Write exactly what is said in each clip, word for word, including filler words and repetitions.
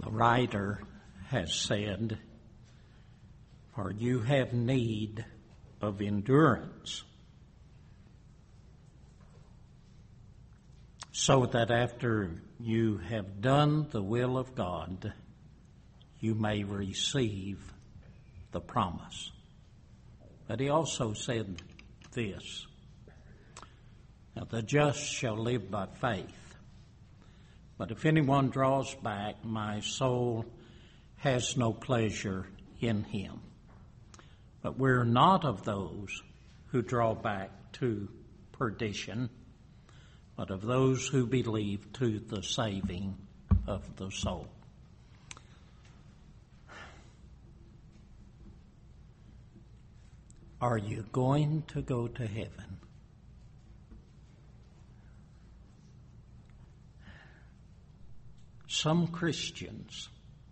The writer has said, "For you have need of endurance, so that after you have done the will of God, you may receive the promise." But he also said this, "Now the just shall live by faith. But if anyone draws back, my soul has no pleasure in him." But we're not of those who draw back to perdition, but of those who believe to the saving of the soul. Are you going to go to heaven? Some Christians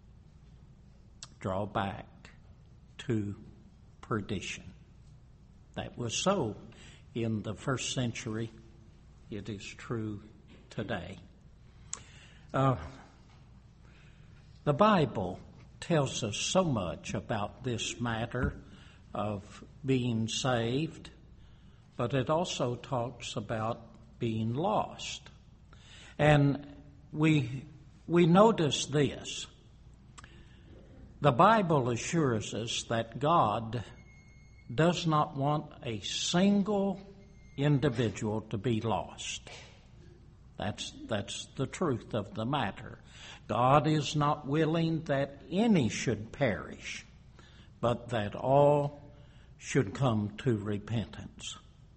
draw back to perdition. That was so in the first century. It is true today. Uh, the Bible tells us so much about this matter of being saved, but it also talks about being lost. And we we notice this. The Bible assures us that God does not want a single individual to be lost. That's, that's the truth of the matter. God is not willing that any should perish, but that all should come to repentance.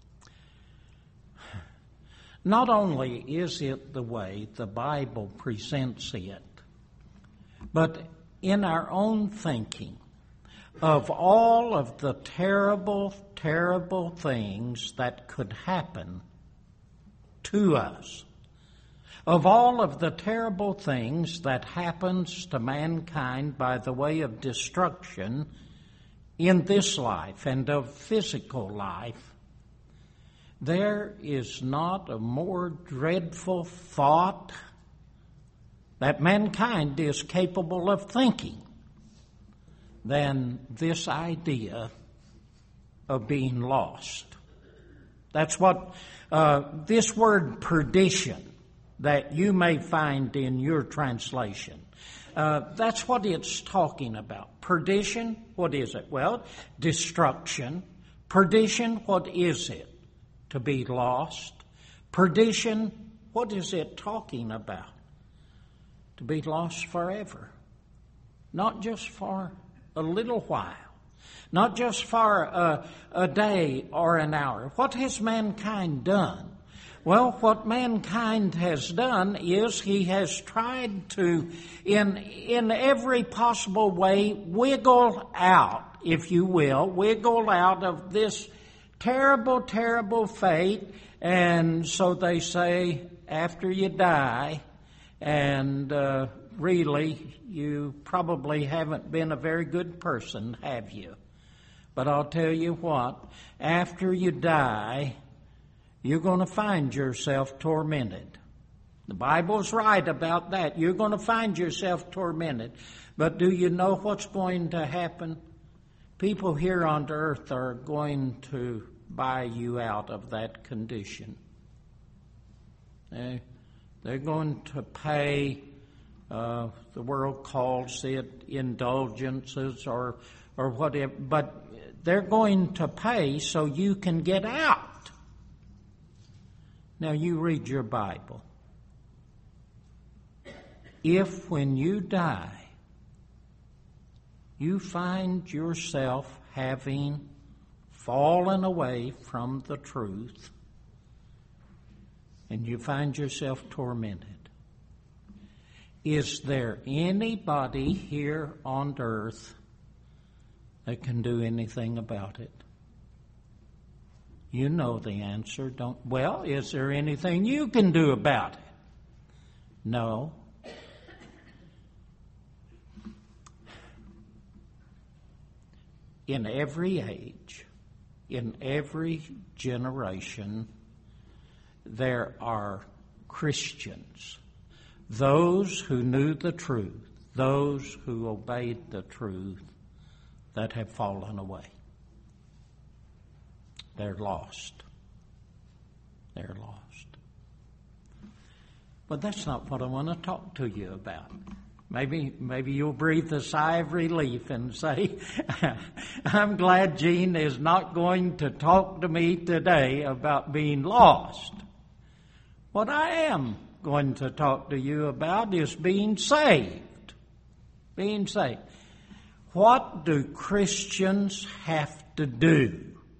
Not only is it the way the Bible presents it, but in our own thinking of all of the terrible, terrible things that could happen to us, of all of the terrible things that happens to mankind by the way of destruction in this life and of physical life, there is not a more dreadful thought that mankind is capable of thinking than this idea of being lost. That's what uh, this word perdition that you may find in your translation, uh, that's what it's talking about. Perdition, what is it? Well, destruction. Perdition, what is it? To be lost. Perdition, what is it talking about? To be lost forever. Not just for a little while. Not just for a, a day or an hour. What has mankind done? Well, what mankind has done is he has tried to, in, in every possible way, wiggle out, if you will, wiggle out of this terrible, terrible fate. And so they say, after you die, and uh, really, you probably haven't been a very good person, have you? But I'll tell you what, after you die, you're going to find yourself tormented. The Bible's right about that. You're going to find yourself tormented. But do you know what's going to happen? People here on earth are going to buy you out of that condition. They, they're going to pay, uh, the world calls it indulgences or, or whatever, but they're going to pay so you can get out. Now you read your Bible. If when you die, you find yourself having fallen away from the truth, and you find yourself tormented, is there anybody here on earth that can do anything about it? You know the answer, don't? Well, is there anything you can do about it? No. In every age, in every generation, there are Christians, those who knew the truth, those who obeyed the truth that have fallen away. They're lost. They're lost. But that's not what I want to talk to you about. Maybe maybe you'll breathe a sigh of relief and say, I'm glad Gene is not going to talk to me today about being lost. What I am going to talk to you about is being saved. Being saved. What do Christians have to do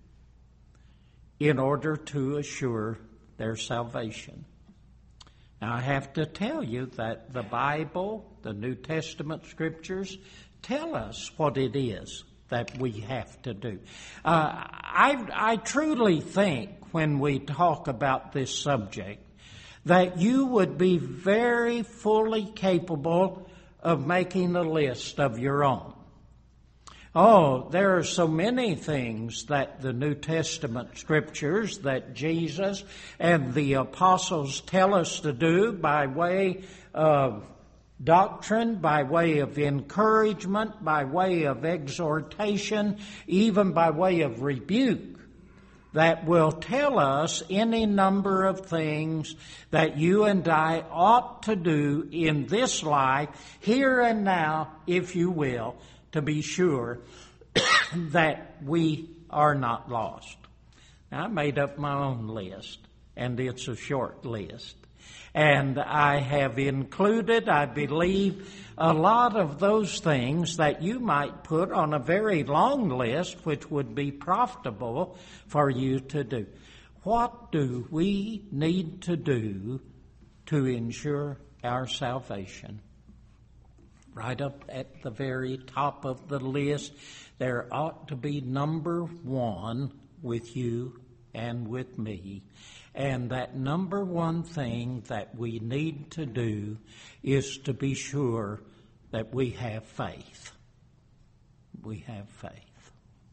in order to assure their salvation? Now, I have to tell you that the Bible, the New Testament scriptures, tell us what it is that we have to do. Uh, I, I truly think when we talk about this subject that you would be very fully capable of making a list of your own. Oh, there are so many things that the New Testament scriptures that Jesus and the apostles tell us to do by way of doctrine, by way of encouragement, by way of exhortation, even by way of rebuke, that will tell us any number of things that you and I ought to do in this life, here and now, if you will, to be sure that we are not lost. Now, I made up my own list, and it's a short list. And I have included, I believe, a lot of those things that you might put on a very long list, which would be profitable for you to do. What do we need to do to ensure our salvation? Right up at the very top of the list, there ought to be number one with you and with me. And that number one thing that we need to do is to be sure that we have faith. We have faith.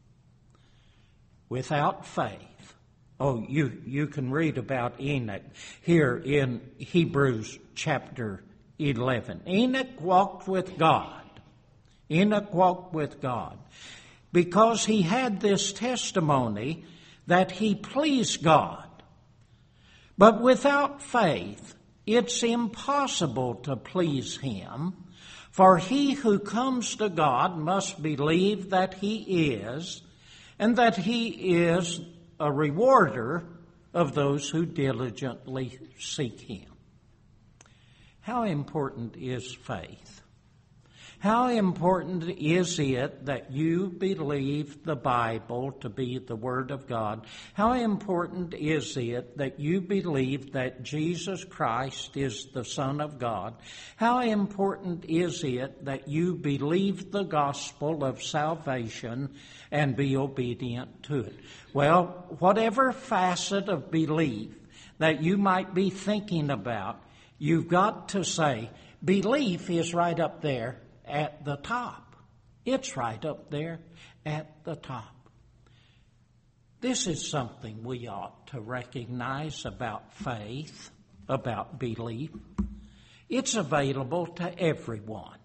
Without faith, oh, you, you can read about Enoch here in Hebrews chapter eleven. Enoch walked with God. Enoch walked with God because he had this testimony that he pleased God. But without faith, it's impossible to please him, for he who comes to God must believe that he is, and that he is a rewarder of those who diligently seek him. How important is faith? How important is it that you believe the Bible to be the Word of God? How important is it that you believe that Jesus Christ is the Son of God? How important is it that you believe the gospel of salvation and be obedient to it? Well, whatever facet of belief that you might be thinking about, you've got to say, belief is right up there at the top. It's right up there at the top. This is something we ought to recognize about faith, about belief. It's available to everyone.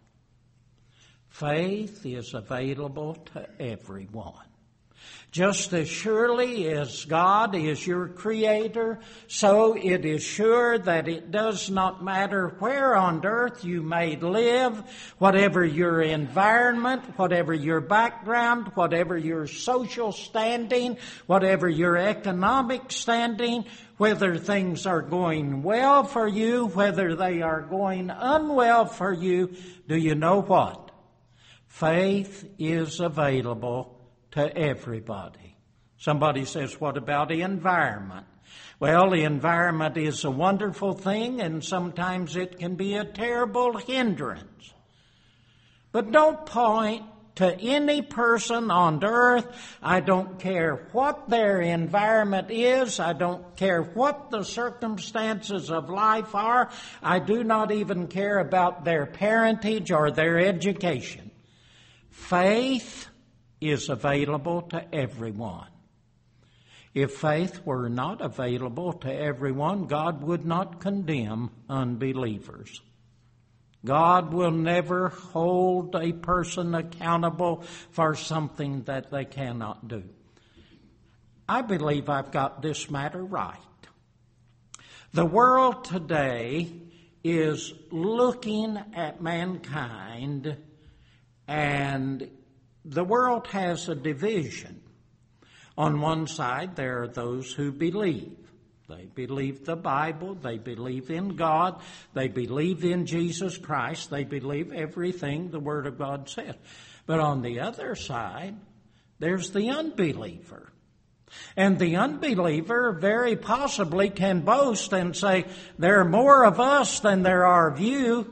Faith is available to everyone. Just as surely as God is your creator, so it is sure that it does not matter where on earth you may live, whatever your environment, whatever your background, whatever your social standing, whatever your economic standing, whether things are going well for you, whether they are going unwell for you, do you know what? Faith is available to everybody. Somebody says, what about the environment? Well, the environment is a wonderful thing, and sometimes it can be a terrible hindrance. But don't point to any person on earth. I don't care what their environment is. I don't care what the circumstances of life are. I do not even care about their parentage or their education. Faith is available to everyone. If faith were not available to everyone, God would not condemn unbelievers. God will never hold a person accountable for something that they cannot do. I believe I've got this matter right. The world today is looking at mankind, and the world has a division. On one side, there are those who believe. They believe the Bible, they believe in God, they believe in Jesus Christ, they believe everything the Word of God says. But on the other side, there's the unbeliever. And the unbeliever very possibly can boast and say, there are more of us than there are of you.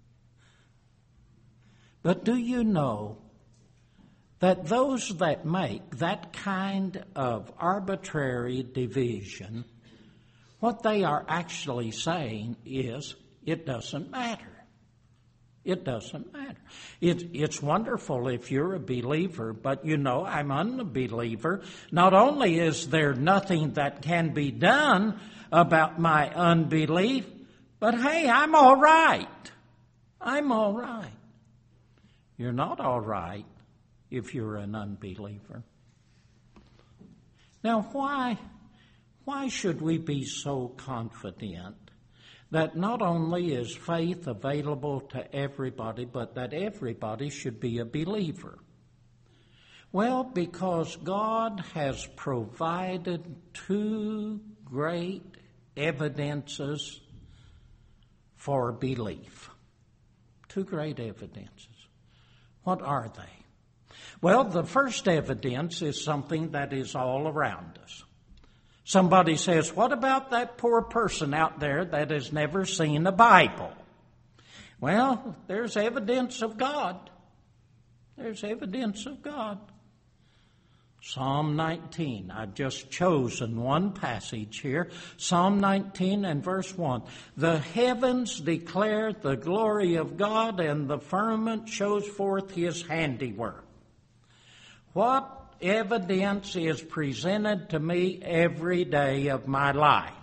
But do you know that those that make that kind of arbitrary division, what they are actually saying is, it doesn't matter. It doesn't matter. It, it's wonderful if you're a believer, but you know, I'm an unbeliever. Not only is there nothing that can be done about my unbelief, but hey, I'm all right. I'm all right. You're not all right if you're an unbeliever. Now, why, why should we be so confident that not only is faith available to everybody, but that everybody should be a believer? Well, because God has provided two great evidences for belief. Two great evidences. What are they? Well, the first evidence is something that is all around us. Somebody says, what about that poor person out there that has never seen a Bible? Well, there's evidence of God. There's evidence of God. Psalm nineteen, I've just chosen one passage here. Psalm nineteen and verse one. The heavens declare the glory of God, and the firmament shows forth his handiwork. What evidence is presented to me every day of my life?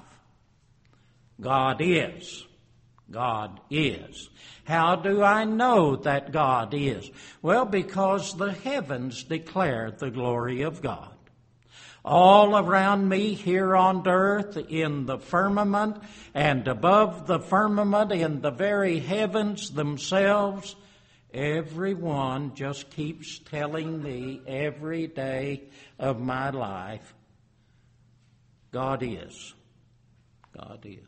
God is. God is. How do I know that God is? Well, because the heavens declare the glory of God. All around me here on earth, in the firmament, and above the firmament, in the very heavens themselves, everyone just keeps telling me every day of my life, God is. God is.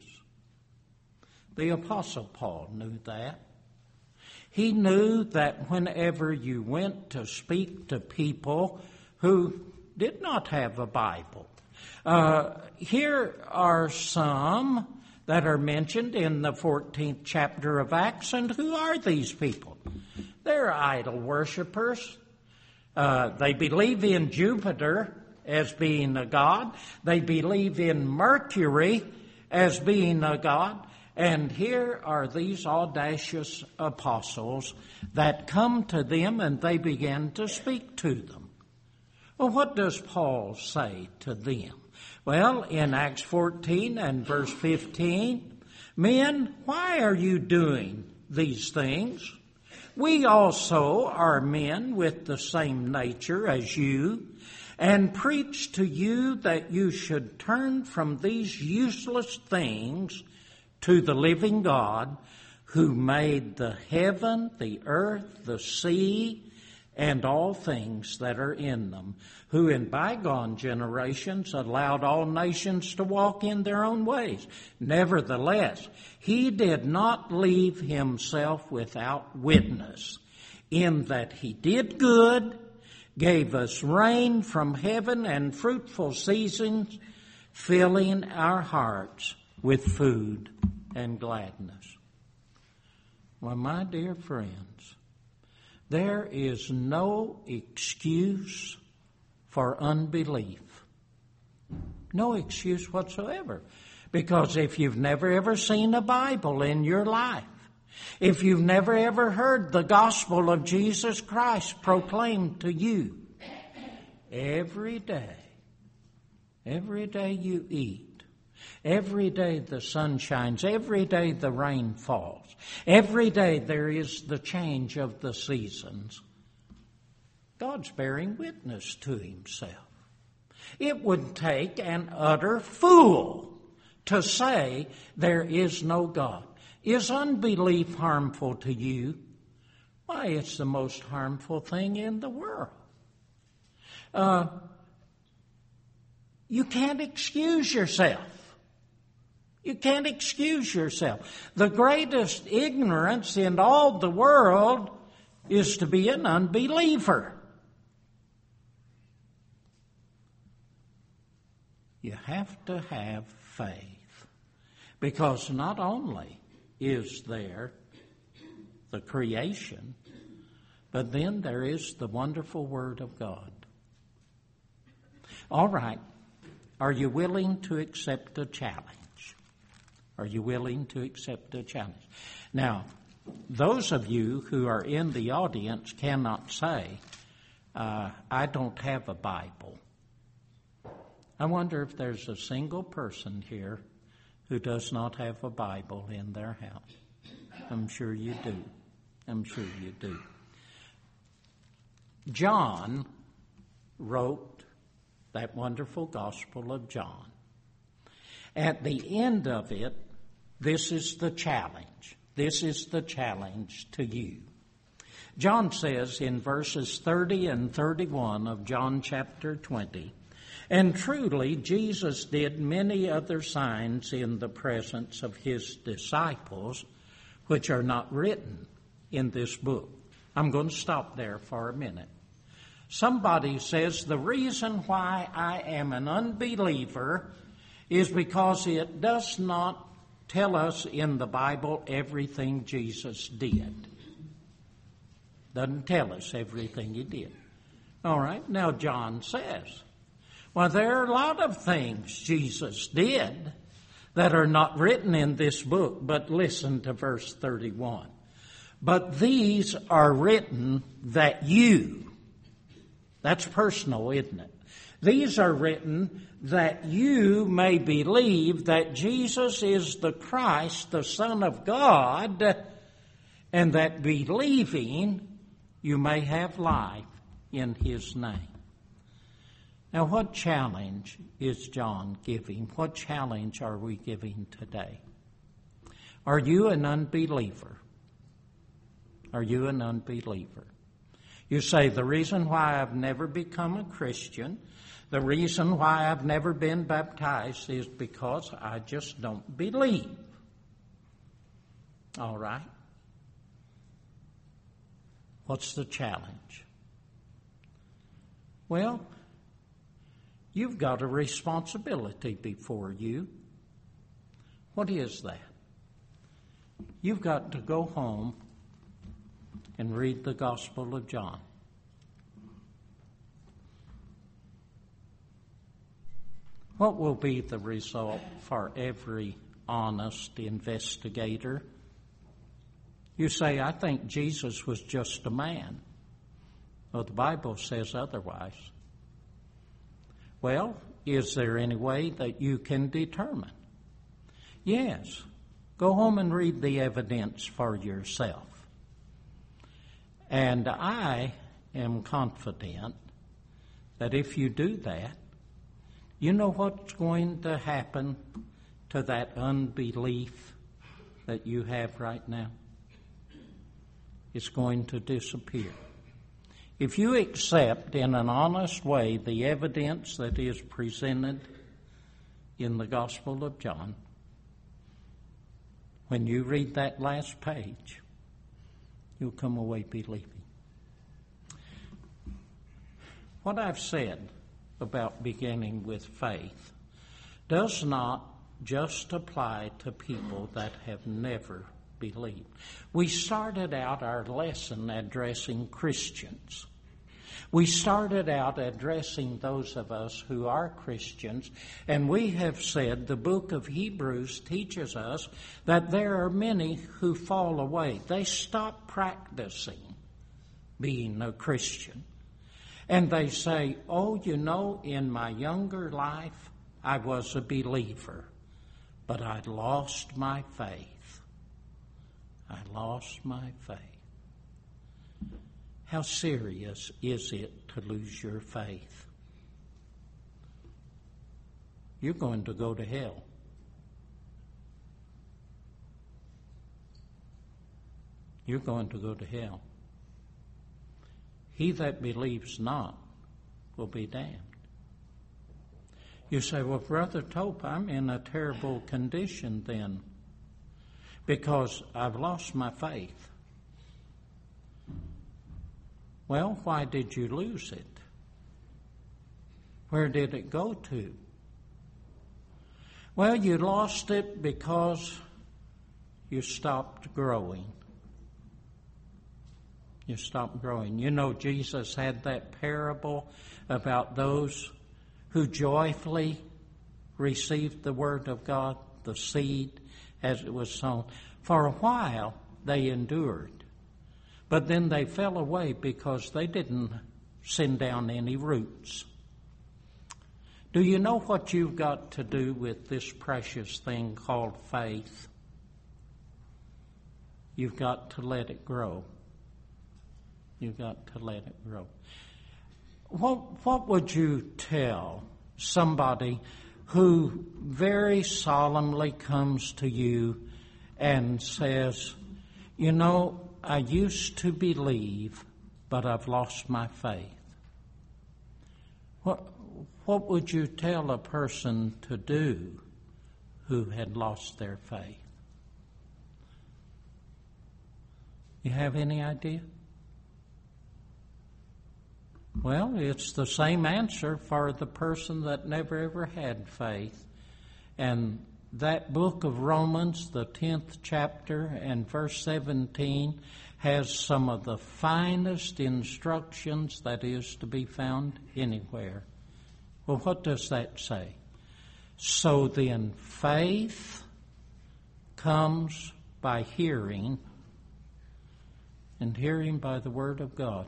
The Apostle Paul knew that. He knew that whenever you went to speak to people who did not have a Bible, uh, here are some that are mentioned in the fourteenth chapter of Acts, and who are these people? They're idol worshipers. Uh, they believe in Jupiter as being a god. They believe in Mercury as being a god. And here are these audacious apostles that come to them and they begin to speak to them. Well, what does Paul say to them? Well, in Acts fourteen and verse fifteen, men, why are you doing these things? We also are men with the same nature as you, and preach to you that you should turn from these useless things to the living God, who made the heaven, the earth, the sea, and all things that are in them, who in bygone generations allowed all nations to walk in their own ways. Nevertheless, he did not leave himself without witness, in that he did good, gave us rain from heaven and fruitful seasons, filling our hearts with food and gladness. Well, my dear friends, there is no excuse for unbelief. No excuse whatsoever. Because if you've never ever seen a Bible in your life, if you've never ever heard the gospel of Jesus Christ proclaimed to you, every day, every day you eat, Every day the sun shines. Every day the rain falls. Every day there is the change of the seasons. God's bearing witness to himself. It would take an utter fool to say there is no God. Is unbelief harmful to you? Why, it's the most harmful thing in the world. Uh, you can't excuse yourself. You can't excuse yourself. The greatest ignorance in all the world is to be an unbeliever. You have to have faith, because not only is there the creation, but then there is the wonderful Word of God. All right, are you willing to accept a challenge? Are you willing to accept a challenge? Now, those of you who are in the audience cannot say, uh, I don't have a Bible. I wonder if there's a single person here who does not have a Bible in their house. I'm sure you do. I'm sure you do. John wrote that wonderful Gospel of John. At the end of it, this is the challenge. This is the challenge to you. John says in verses thirty and thirty-one of John chapter twenty, and truly Jesus did many other signs in the presence of his disciples, which are not written in this book. I'm going to stop there for a minute. Somebody says the reason why I am an unbeliever is because it does not tell us in the Bible everything Jesus did. Doesn't tell us everything he did. All right, now John says, well, there are a lot of things Jesus did that are not written in this book, but listen to verse thirty-one. But these are written that you, that's personal, isn't it? These are written that you may believe that Jesus is the Christ, the Son of God, and that believing you may have life in his name. Now, what challenge is John giving? What challenge are we giving today? Are you an unbeliever? Are you an unbeliever? You say, the reason why I've never become a Christian, the reason why I've never been baptized is because I just don't believe. All right. What's the challenge? Well, you've got a responsibility before you. What is that? You've got to go home and read the Gospel of John. What will be the result for every honest investigator? You say, I think Jesus was just a man. Well, the Bible says otherwise. Well, is there any way that you can determine? Yes. Go home and read the evidence for yourself. And I am confident that if you do that, you know what's going to happen to that unbelief that you have right now? It's going to disappear. If you accept in an honest way the evidence that is presented in the Gospel of John, when you read that last page, you'll come away believing. What I've said about beginning with faith does not just apply to people that have never believed. We started out our lesson addressing Christians. We started out addressing those of us who are Christians, and we have said the book of Hebrews teaches us that there are many who fall away. They stop practicing being a Christian. And they say, oh, you know, in my younger life, I was a believer. but I lost my faith. I lost my faith. How serious is it to lose your faith? You're going to go to hell. You're going to go to hell. He that believes not will be damned. You say, well, Brother Tope, I'm in a terrible condition then because I've lost my faith. Well, why did you lose it? Where did it go to? Well, you lost it because you stopped growing. You stopped growing. You know, Jesus had that parable about those who joyfully received the word of God, the seed as it was sown. For a while, they endured. But then they fell away because they didn't send down any roots. Do you know what you've got to do with this precious thing called faith? You've got to let it grow. You've got to let it grow. What, what would you tell somebody who very solemnly comes to you and says, you know, I used to believe, but I've lost my faith? What, what would you tell a person to do who had lost their faith? You have any idea? Well, it's the same answer for the person that never ever had faith. And that book of Romans, the tenth chapter and verse seventeen, has some of the finest instructions that is to be found anywhere. Well, what does that say? So then faith comes by hearing, and hearing by the word of God.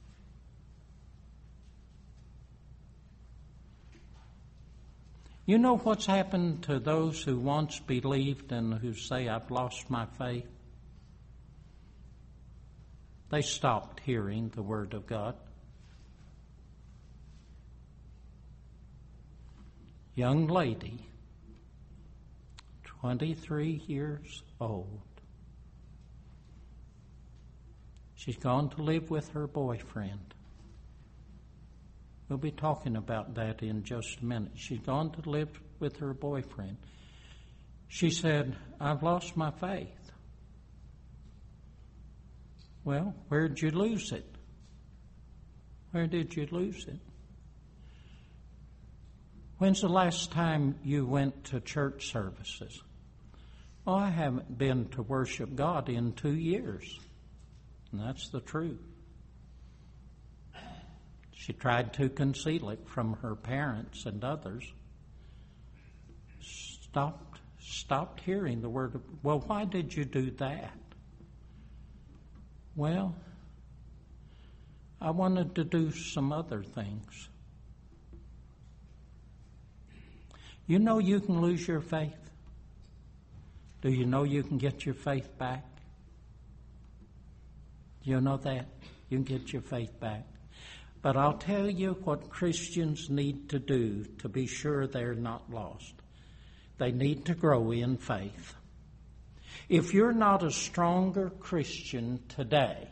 You know what's happened to those who once believed and who say, I've lost my faith? They stopped hearing the word of God. Young lady, twenty-three years old. She's gone to live with her boyfriend. We'll be talking about that in just a minute. She's gone to live with her boyfriend. She said, I've lost my faith. Well, where'd you lose it? Where did you lose it? When's the last time you went to church services? Oh, I haven't been to worship God in two years. And that's the truth. She tried to conceal it from her parents and others. Stopped, stopped hearing the word of, well, why did you do that? Well, I wanted to do some other things. You know you can lose your faith? Do you know you can get your faith back? You know that? You can get your faith back. But I'll tell you what Christians need to do to be sure they're not lost. They need to grow in faith. If you're not a stronger Christian today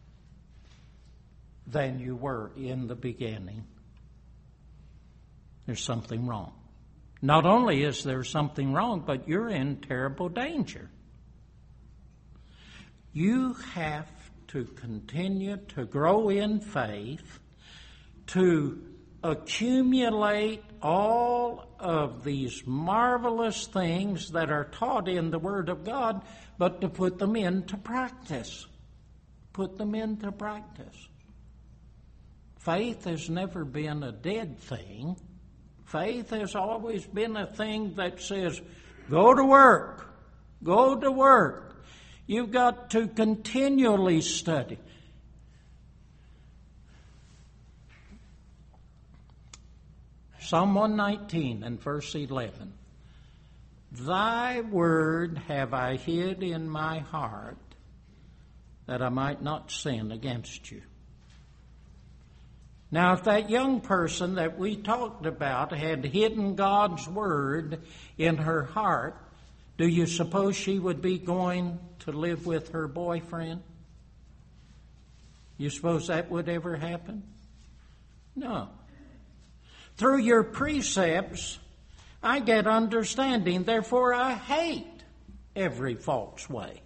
than you were in the beginning, there's something wrong. Not only is there something wrong, but you're in terrible danger. You have to continue to grow in faith, to accumulate all of these marvelous things that are taught in the Word of God, but to put them into practice. Put them into practice. Faith has never been a dead thing. Faith has always been a thing that says, go to work, go to work. You've got to continually study. Psalm one nineteen and verse eleven. Thy word have I hid in my heart, that I might not sin against you. Now, if that young person that we talked about had hidden God's word in her heart, do you suppose she would be going to live with her boyfriend? You suppose that would ever happen? No. Through your precepts, I get understanding, therefore I hate every false way.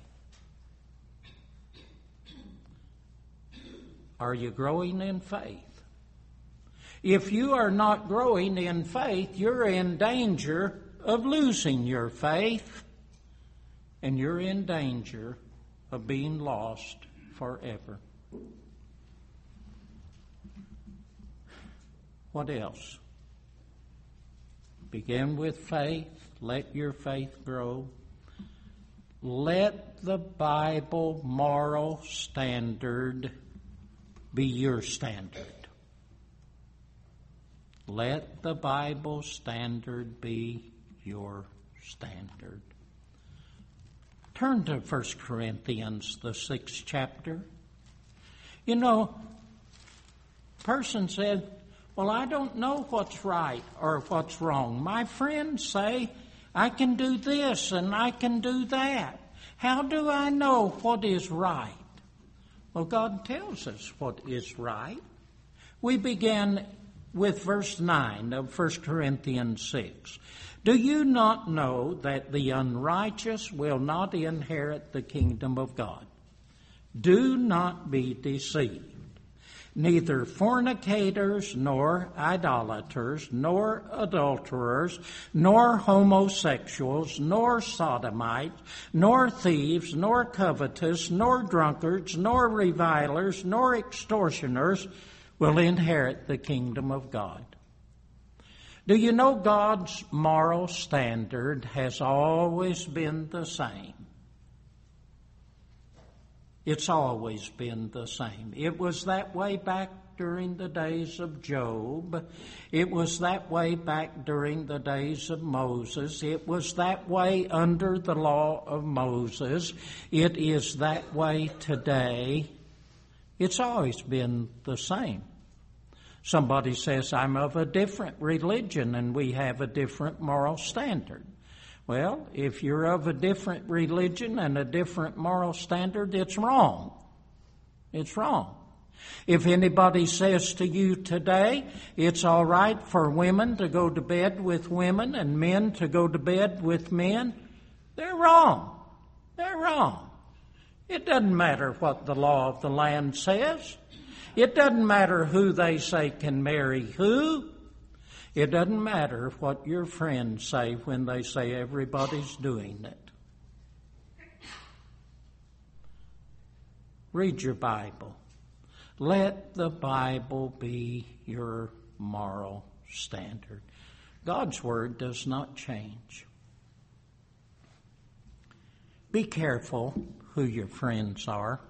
Are you growing in faith? If you are not growing in faith, you're in danger of losing your faith, and you're in danger of being lost forever. What else? Begin with faith. Let your faith grow. Let the Bible moral standard be your standard. Let the Bible standard be your standard. Turn to First Corinthians, the sixth chapter. You know, a person said, well, I don't know what's right or what's wrong. My friends say I can do this and I can do that. How do I know what is right? Well, God tells us what is right. We begin with verse nine of First Corinthians six. Do you not know that the unrighteous will not inherit the kingdom of God? Do not be deceived. Neither fornicators, nor idolaters, nor adulterers, nor homosexuals, nor sodomites, nor thieves, nor covetous, nor drunkards, nor revilers, nor extortioners will inherit the kingdom of God. Do you know God's moral standard has always been the same? It's always been the same. It was that way back during the days of Job. It was that way back during the days of Moses. It was that way under the law of Moses. It is that way today. It's always been the same. Somebody says, I'm of a different religion and we have a different moral standard. Well, if you're of a different religion and a different moral standard, it's wrong. It's wrong. If anybody says to you today, it's all right for women to go to bed with women and men to go to bed with men, they're wrong. They're wrong. It doesn't matter what the law of the land says. It doesn't matter who they say can marry who. It doesn't matter what your friends say when they say everybody's doing it. Read your Bible. Let the Bible be your moral standard. God's Word does not change. Be careful who your friends are.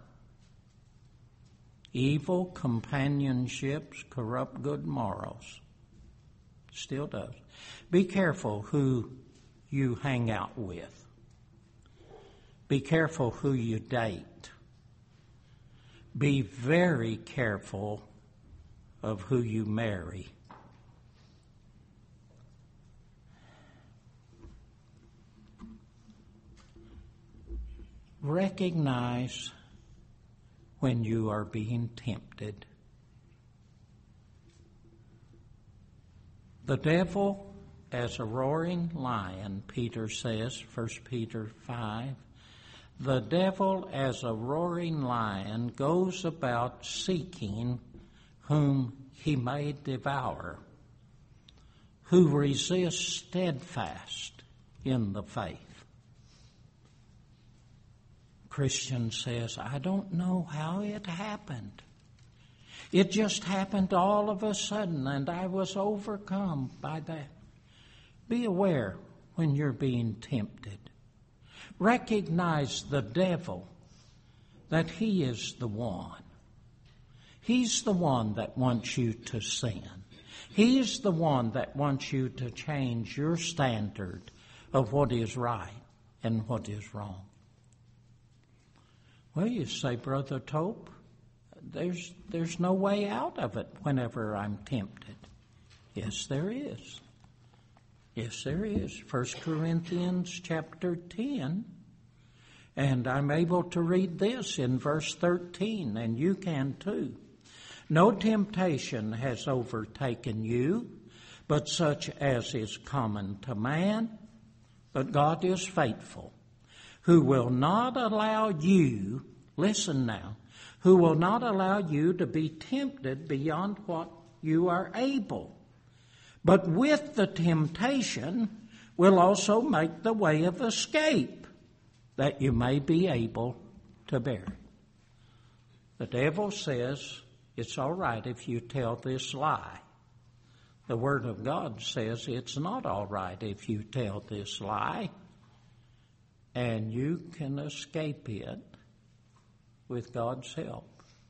Evil companionships corrupt good morals. Still does. Be careful who you hang out with. Be careful who you date. Be very careful of who you marry. Recognize when you are being tempted. The devil, as a roaring lion, Peter says, First Peter five, the devil, as a roaring lion, goes about seeking whom he may devour, who resists steadfast in the faith. Christian says, I don't know how it happened. It just happened all of a sudden, and I was overcome by that. Be aware when you're being tempted. Recognize the devil, that he is the one. He's the one that wants you to sin. He's the one that wants you to change your standard of what is right and what is wrong. Well, you say, Brother Tope, there's, there's no way out of it whenever I'm tempted. Yes, there is. Yes, there is. First Corinthians chapter ten. And I'm able to read this in verse thirteen, and you can too. No temptation has overtaken you, but such as is common to man. But God is faithful, who will not allow you, listen now, who will not allow you to be tempted beyond what you are able. But with the temptation will also make the way of escape, that you may be able to bear. The devil says it's all right if you tell this lie. The Word of God says it's not all right if you tell this lie, and you can escape it with God's help.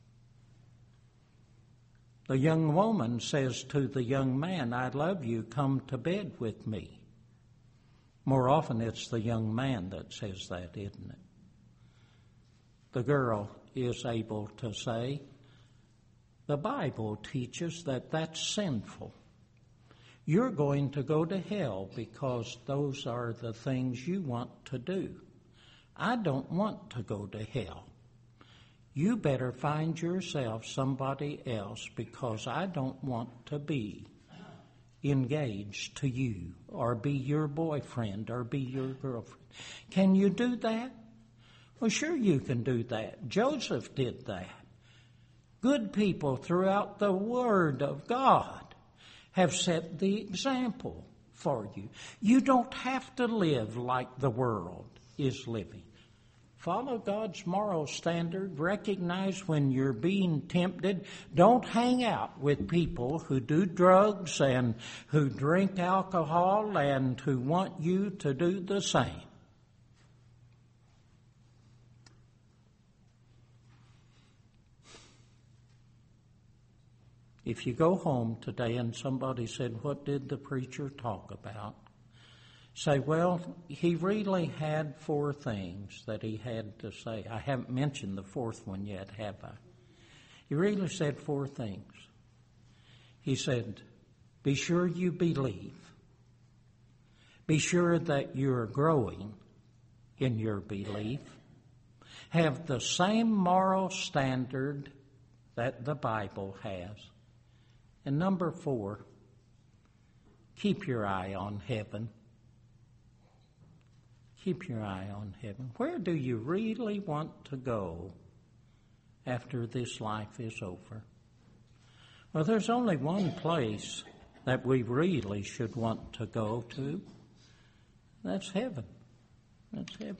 The young woman says to the young man, I love you, come to bed with me. More often it's the young man that says that, isn't it? The girl is able to say, the Bible teaches that that's sinful. You're going to go to hell because those are the things you want to do. I don't want to go to hell. You better find yourself somebody else because I don't want to be engaged to you or be your boyfriend or be your girlfriend. Can you do that? Well, sure you can do that. Joseph did that. Good people throughout the Word of God have set the example for you. You don't have to live like the world is living. Follow God's moral standard. Recognize when you're being tempted. Don't hang out with people who do drugs and who drink alcohol and who want you to do the same. If you go home today and somebody said, what did the preacher talk about? Say, well, he really had four things that he had to say. I haven't mentioned the fourth one yet, have I? He really said four things. He said, be sure you believe. Be sure that you're growing in your belief. Have the same moral standard that the Bible has. And number four, keep your eye on heaven. Keep your eye on heaven. Where do you really want to go after this life is over? Well, there's only one place that we really should want to go to. That's heaven. That's heaven.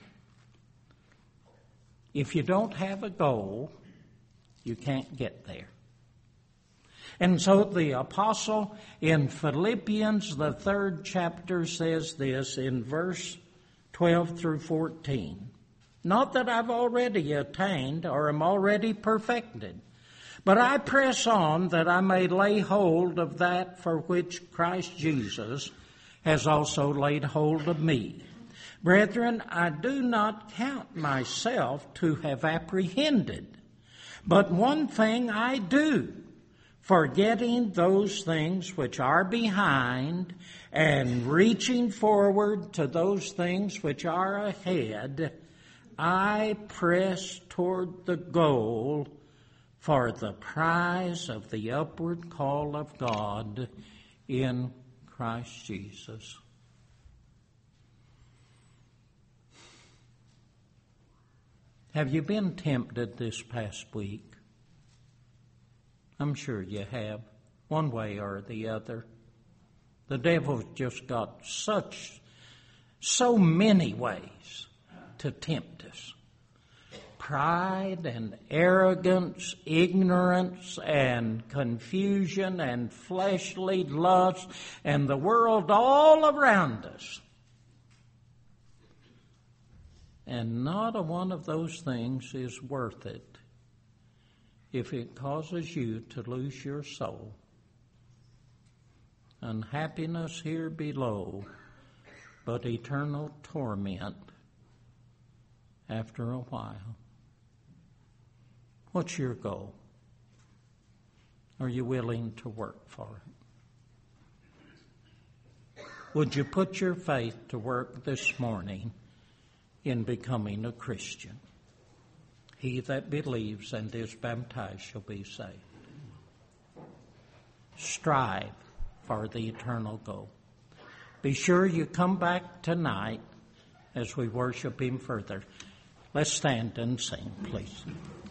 If you don't have a goal, you can't get there. And so the apostle in Philippians, the third chapter, says this in verse twelve through fourteen. Not that I've already attained or am already perfected, but I press on that I may lay hold of that for which Christ Jesus has also laid hold of me. Brethren, I do not count myself to have apprehended, but one thing I do, forgetting those things which are behind and reaching forward to those things which are ahead, I press toward the goal for the prize of the upward call of God in Christ Jesus. Have you been tempted this past week? I'm sure you have, one way or the other. The devil's just got such, so many ways to tempt us. Pride and arrogance, ignorance and confusion and fleshly lust and the world all around us. And not a one of those things is worth it if it causes you to lose your soul. Unhappiness here below, but eternal torment after a while. What's your goal? Are you willing to work for it? Would you put your faith to work this morning in becoming a Christian? He that believes and is baptized shall be saved. Strive for the eternal goal. Be sure you come back tonight as we worship Him further. Let's stand and sing, please.